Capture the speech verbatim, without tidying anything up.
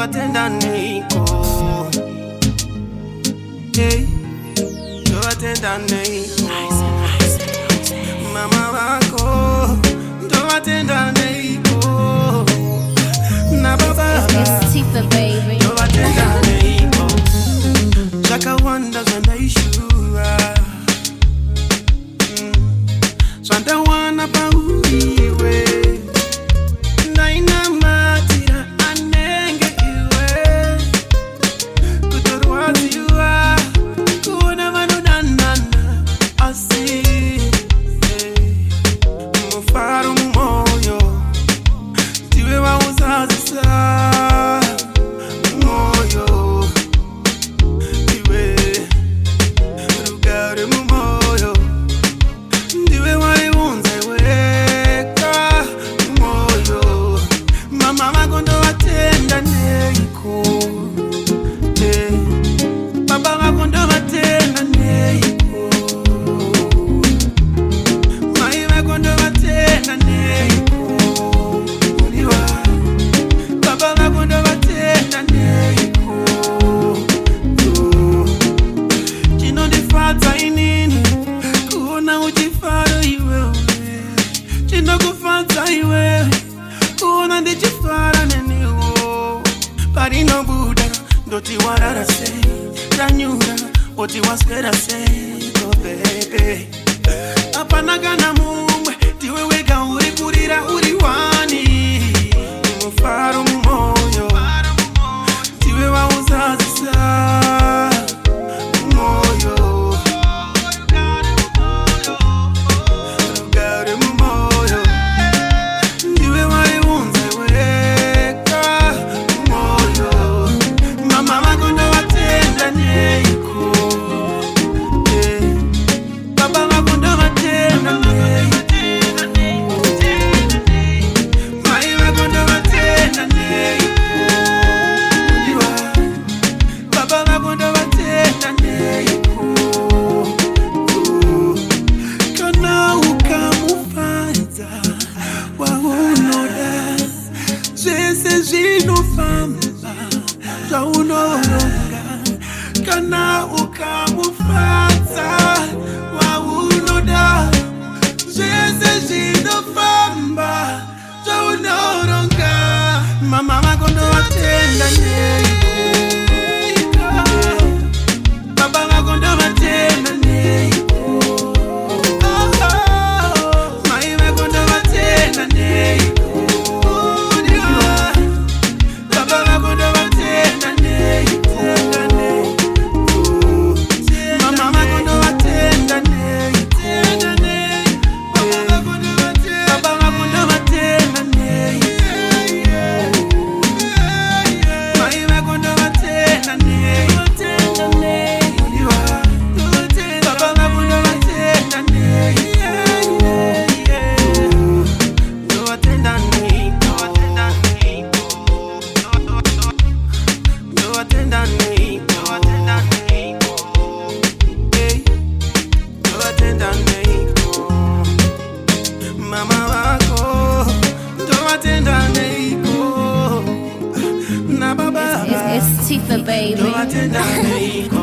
watenda neiko. Hey, ndo watenda neiko. Mama wako, ndo watenda neiko. Na baba, ndo watenda neiko. Shaka wonders and I sure. Swanta wana pauliwe. Naina matira anenge iwe. Kutorwazi wa kuna manu danana asi. Mufaru mumoyo tiwe wa uzazi sa moyo tiwe rugare mumoyo tiwe wali unze weka moyo mama magondo watenda neiko eh baba magondo watenda neiko mai magondo watenda neiko uliwa baba magondo watenda neiko chino difata inini kuna ujifaro iwe chino kufata iwe kuna dijifara neniwo parino buda doti warara se ranyura oti waspera se go baby apanaga na mumwe tiwe wega uri kurira uri wani mufaro mumoyo tiwe wa uzazi sa moyo rugare mumoyo tiwe wali unze weka moyo mama magondo watenda neiko eh baba magondo watenda neiko mai magondo watenda neiko uliwa baba magondo watenda neiko kana ukamufanza waunoda zese zinofamba zaunoronga kana ukamufanza waunoda zese zinofamba zaunoronga mama magondo watenda neiko baba magondo watenda neiko mai magondo watenda neiko baba magondo watenda neiko mama magondo watenda neiko baba magondo watenda neiko mai magondo watenda neiko baba magondo watenda neiko ndo watenda neiko ndo watenda neiko hey ndo watenda neiko mama wako ndo watenda neiko na baba It's, it's Tifa, baby. ndo watenda neiko